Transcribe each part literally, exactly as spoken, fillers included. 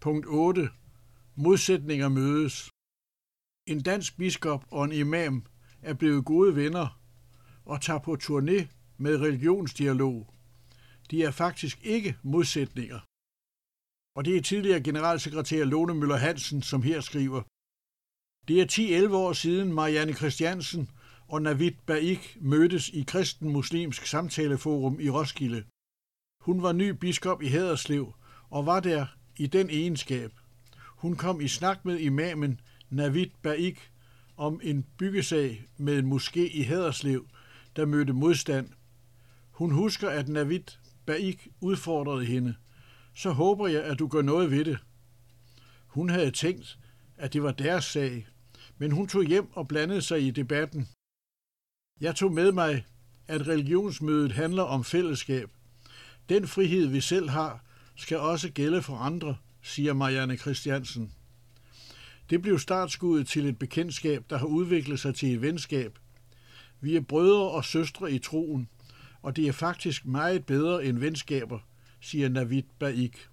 Punkt otte. Modsætninger mødes. En dansk biskop og en imam er blevet gode venner og tager på turné med religionsdialog. De er faktisk ikke modsætninger. Og det er tidligere generalsekretær Lone Møller Hansen, som her skriver: Det er ti til elleve år siden Marianne Christiansen og Navid Baik mødtes i Kristen Muslimsk Samtaleforum i Roskilde. Hun var ny biskop i Haderslev og var der i den egenskab. Hun kom i snak med imamen Navid Baik om en byggesag med en moské i Haderslev, der mødte modstand. Hun husker, at Navid Baik udfordrede hende. Så håber jeg, at du gør noget ved det. Hun havde tænkt, at det var deres sag, men hun tog hjem og blandede sig i debatten. Jeg tog med mig, at religionsmødet handler om fællesskab. Den frihed, vi selv har, skal også gælde for andre, siger Marianne Christiansen. Det blev startskuddet til et bekendtskab, der har udviklet sig til et venskab. Vi er brødre og søstre i troen, og det er faktisk meget bedre end venskaber, siger Navid Baik.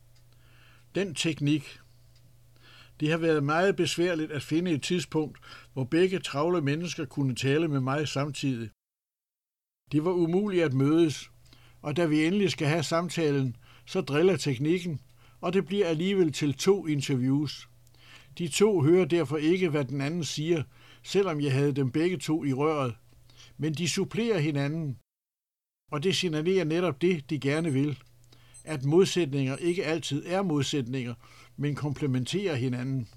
Den teknik. Det har været meget besværligt at finde et tidspunkt, hvor begge travle mennesker kunne tale med mig samtidig. Det var umuligt at mødes, og da vi endelig skal have samtalen, så driller teknikken, og det bliver alligevel til to interviews. De to hører derfor ikke, hvad den anden siger, selvom jeg havde dem begge to i røret. Men de supplerer hinanden, og det signalerer netop det, de gerne vil. At modsætninger ikke altid er modsætninger, men komplementerer hinanden.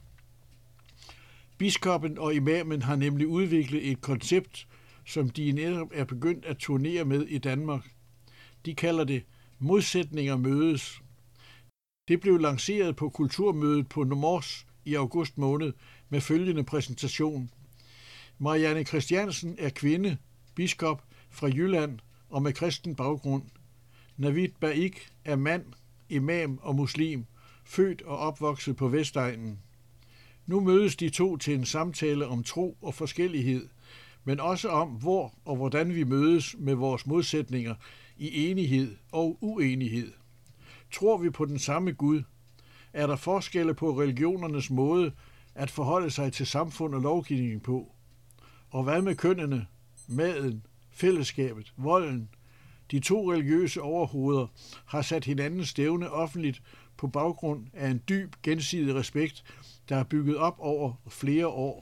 Biskoppen og imamen har nemlig udviklet et koncept, som de netop er begyndt at turnere med i Danmark. De kalder det modsætninger mødes. Det blev lanceret på kulturmødet på Mors i august måned med følgende præsentation. Marianne Christiansen er kvinde, biskop fra Jylland og med kristen baggrund. Navid Baik er mand, imam og muslim, født og opvokset på Vestegnen. Nu mødes de to til en samtale om tro og forskellighed, men også om, hvor og hvordan vi mødes med vores modsætninger i enighed og uenighed. Tror vi på den samme Gud? Er der forskelle på religionernes måde at forholde sig til samfund og lovgivning på? Og hvad med kønnene, maden, fællesskabet, volden? De to religiøse overhoveder har sat hinanden stævne offentligt på baggrund af en dyb gensidig respekt, der er bygget op over flere år.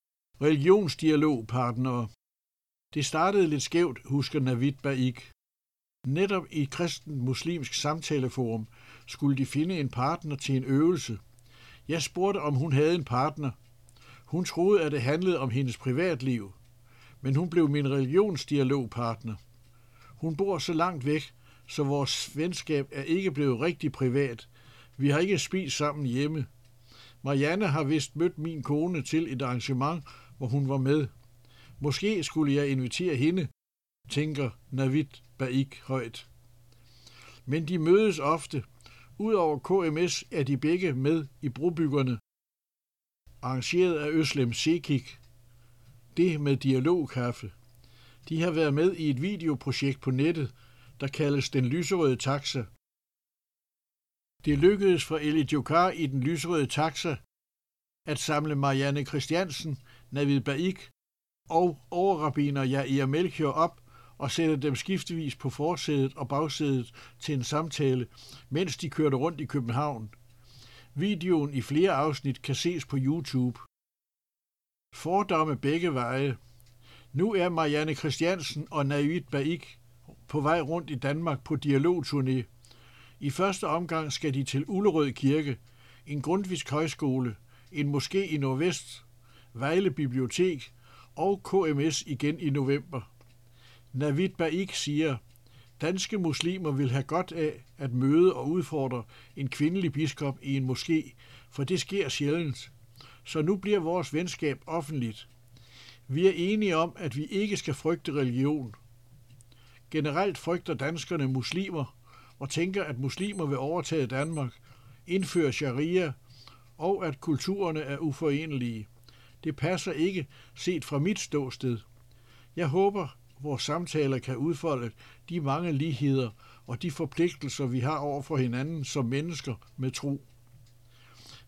Religionsdialogpartnere. Det startede lidt skævt, husker Navid Baik. Netop i Kristen Muslimsk Samtaleforum skulle de finde en partner til en øvelse. Jeg spurgte, om hun havde en partner. Hun troede, at det handlede om hendes privatliv, men hun blev min religionsdialogpartner. Hun bor så langt væk, så vores venskab er ikke blevet rigtig privat. Vi har ikke spist sammen hjemme. Marianne har vist mødt min kone til et arrangement, hvor hun var med. Måske skulle jeg invitere hende, tænker Navid Baik højt. Men de mødes ofte. Udover K M S er de begge med i Brobyggerne, arrangeret af Özlem Cekic. Det med dialogkaffe. De har været med i et videoprojekt på nettet, der kaldes Den Lyserøde Taxa. Det lykkedes for Eli Djokar i Den Lyserøde Taxa at samle Marianne Christiansen, Navid Baik og overrabbiner Jair Melchior op og sætte dem skiftevis på forsædet og bagsædet til en samtale, mens de kørte rundt i København. Videoen i flere afsnit kan ses på YouTube. Fordomme begge veje. Nu er Marianne Christiansen og Navid Baik på vej rundt i Danmark på dialogturné. I første omgang skal de til Ullerød Kirke, en Grundtvigsk Højskole, en moské i Nordvest, Vejle Bibliotek og K M S igen i november. Navid Baik siger, danske muslimer vil have godt af at møde og udfordre en kvindelig biskop i en moské, for det sker sjældent. Så nu bliver vores venskab offentligt. Vi er enige om, at vi ikke skal frygte religion. Generelt frygter danskerne muslimer og tænker, at muslimer vil overtage Danmark, indføre sharia og at kulturerne er uforenelige. Det passer ikke set fra mit ståsted. Jeg håber, vores samtaler kan udfolde de mange ligheder og de forpligtelser, vi har over for hinanden som mennesker med tro.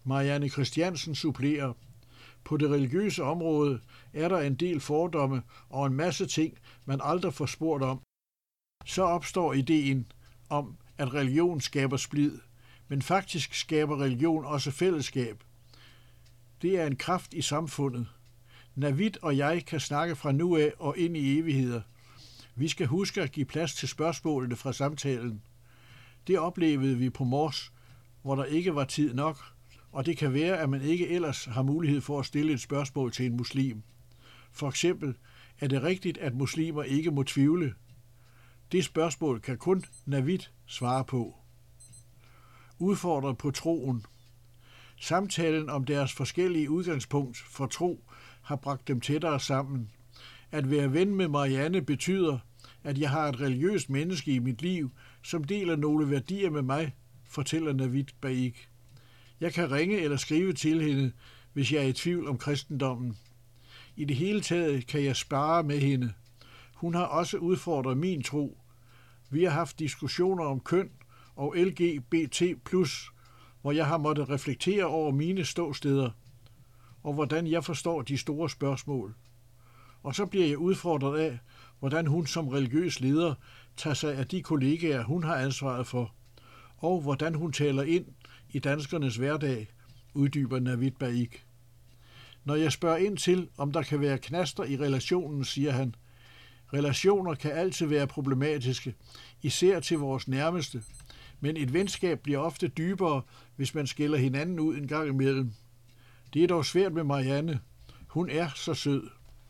Marianne Christiansen supplerer: På det religiøse område er der en del fordomme og en masse ting, man aldrig får spurgt om. Så opstår ideen om, at religion skaber splid, men faktisk skaber religion også fællesskab. Det er en kraft i samfundet. Navid og jeg kan snakke fra nu af og ind i evigheder. Vi skal huske at give plads til spørgsmålene fra samtalen. Det oplevede vi på Mors, hvor der ikke var tid nok, og det kan være, at man ikke ellers har mulighed for at stille et spørgsmål til en muslim. For eksempel, er det rigtigt, at muslimer ikke må tvivle? Det spørgsmål kan kun Navid svare på. Udfordret på troen. Samtalen om deres forskellige udgangspunkt for tro har bragt dem tættere sammen. At være ven med Marianne betyder, at jeg har et religiøst menneske i mit liv, som deler nogle værdier med mig, fortæller Navid Baik. Jeg kan ringe eller skrive til hende, hvis jeg er i tvivl om kristendommen. I det hele taget kan jeg spare med hende. Hun har også udfordret min tro. Vi har haft diskussioner om køn og L G B T plus, hvor jeg har måttet reflektere over mine ståsteder, og hvordan jeg forstår de store spørgsmål. Og så bliver jeg udfordret af, hvordan hun som religiøs leder tager sig af de kollegaer, hun har ansvaret for, og hvordan hun taler ind i danskernes hverdag, uddyber Navid Baik. Når jeg spørger ind til, om der kan være knaster i relationen, siger han, relationer kan altid være problematiske, især til vores nærmeste, men et venskab bliver ofte dybere, hvis man skiller hinanden ud en gang imellem. Det er dog svært med Marianne. Hun er så sød.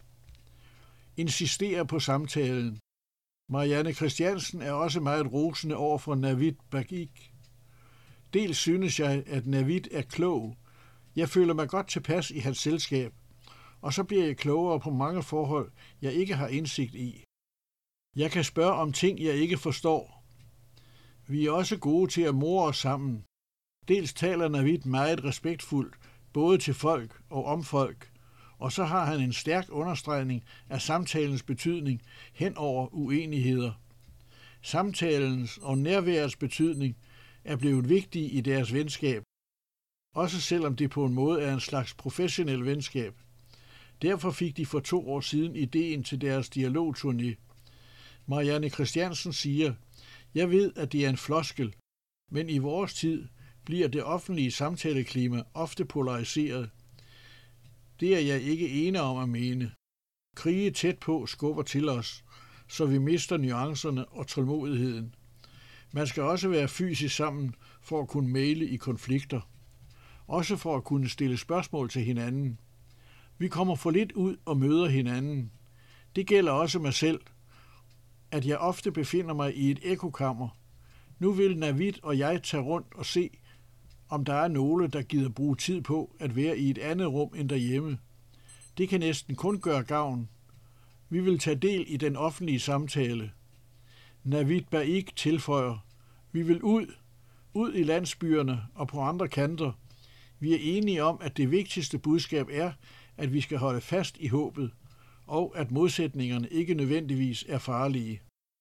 Insisterer på samtalen. Marianne Christiansen er også meget rosende over for Navid Baik. Dels synes jeg, at Navid er klog. Jeg føler mig godt tilpas i hans selskab, og så bliver jeg klogere på mange forhold, jeg ikke har indsigt i. Jeg kan spørge om ting, jeg ikke forstår. Vi er også gode til at more os sammen. Dels taler Navid meget respektfuldt, både til folk og om folk, og så har han en stærk understregning af samtalens betydning hen over uenigheder. Samtalens og nærværets betydning er blevet vigtige i deres venskab, også selvom det på en måde er en slags professionel venskab. Derfor fik de for to år siden ideen til deres dialogturné. Marianne Christiansen siger, jeg ved, at det er en floskel, men i vores tid bliver det offentlige samtaleklima ofte polariseret. Det er jeg ikke enig om at mene. Krige tæt på skubber til os, så vi mister nuancerne og tålmodigheden. Man skal også være fysisk sammen for at kunne mægle i konflikter. Også for at kunne stille spørgsmål til hinanden. Vi kommer for lidt ud og møder hinanden. Det gælder også mig selv, at jeg ofte befinder mig i et ekokammer. Nu vil Navid og jeg tage rundt og se, om der er nogle, der gider bruge tid på at være i et andet rum end derhjemme. Det kan næsten kun gøre gavn. Vi vil tage del i den offentlige samtale. Navid Baik tilføjer, vi vil ud, ud i landsbyerne og på andre kanter. Vi er enige om, at det vigtigste budskab er, at vi skal holde fast i håbet, og at modsætningerne ikke nødvendigvis er farlige.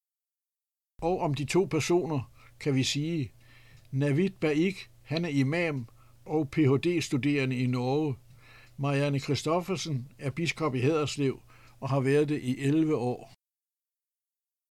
Og om de to personer kan vi sige, Navid Baik, han er imam og P H D-studerende i Norge. Marianne Christoffersen er biskop i Haderslev og har været det i elleve år.